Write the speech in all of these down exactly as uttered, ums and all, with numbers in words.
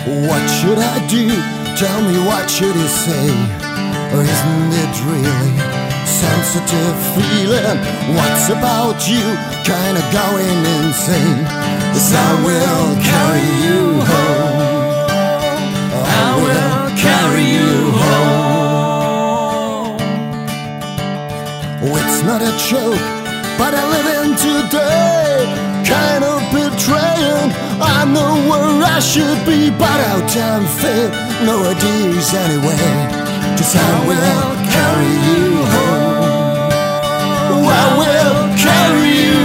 What should I do? Tell me, what should he say? Or isn't it really sensitive feeling? What's about you kinda going insane? 'Cause I will carry you home. I will carry you home. Oh, it's not a joke, but I live in today, kind of betraying. I know where I should be, but how damn fit nowadays anyway. 'Cause I will carry you home. Oh, I will carry you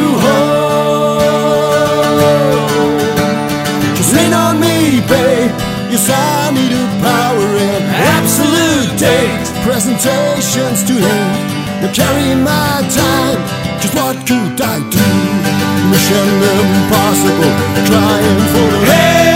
home. 'Cause lean on me, babe. Yes, I need a power and absolute date. Presentations too late. You're carrying my time. 'Cause what could I do? Mission impossible, trying for the head.